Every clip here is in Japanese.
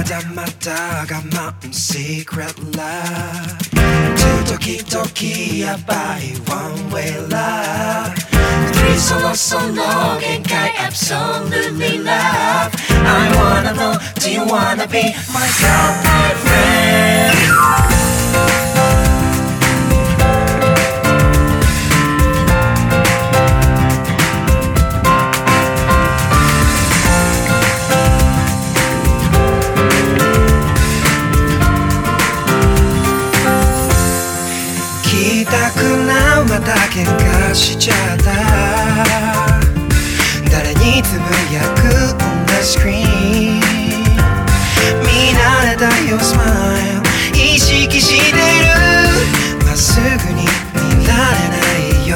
だまだ我慢 Secret love 時々やばい One way love 3そろそろ限界 Absolutely love I wanna know Do you wanna be my girlfriendまた喧嘩しちゃった誰につぶやく on the screen 見慣れた your smile 意識してるまっすぐに見られないよ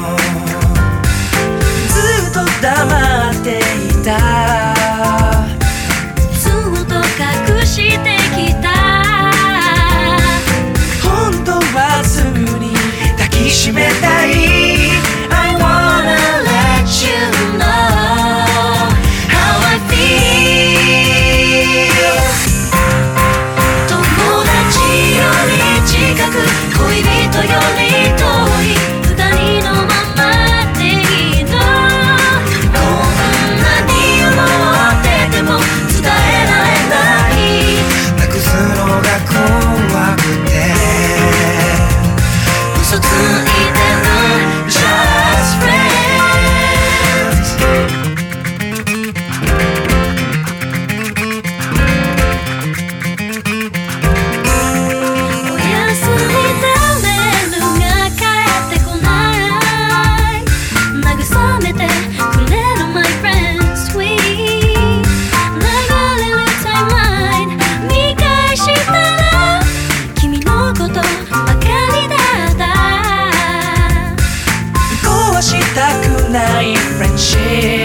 ずっと黙っていたずっと隠してきた本当はすぐに抱きしめたい I wanna let you know how I feel 友達より近く恋人より遠い二人のままでいいのこんなに思ってても伝えられないなくすのが怖くて嘘ついてる Just friends おやすみだメールが返ってこない慰めてくれる My friend Sweet 流れるタイムライン見返したら君のことばかりだしたくない friendship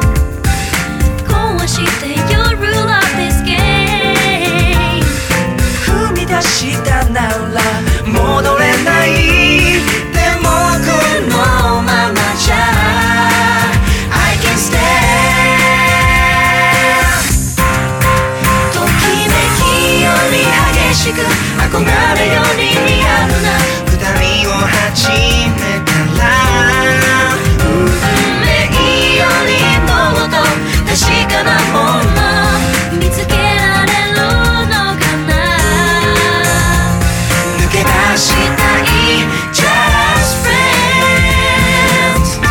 壊して your rule of this game 踏み出したなら戻れないでもこのままじゃ I can stand ときめきより激しく憧れよりリアルな二人を始めたら確かなもの見つけられるのかな抜け出したい Just friends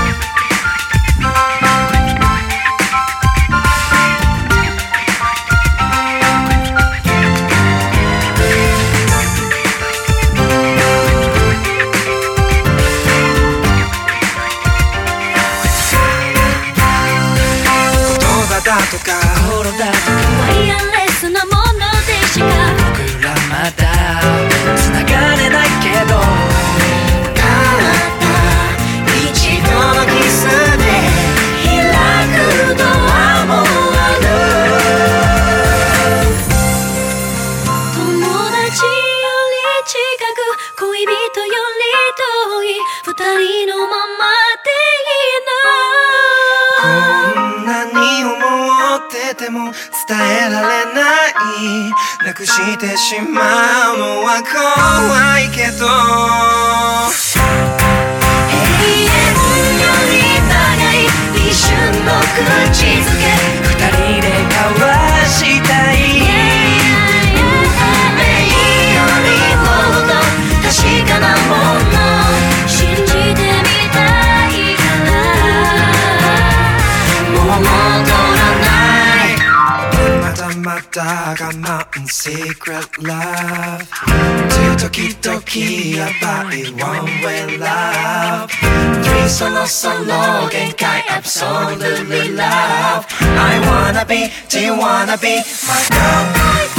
だとか心だとかワイヤレスなものでしか僕らまだ繋がれないけどたった一度のキスで開くドアもある友達より近く恋人より遠い二人のままでいいのこんなに思ってても伝えられないなくしてしまうのは怖いけど永遠より長い一瞬の口づけ二人で交わしたい運命よりもっと確かなもの信じてみたいからもう戻らないまだまだ我慢 Secret love 時々やばい One way love 3そろそろ限界 Absolutely love I wanna be Do you wanna be my girl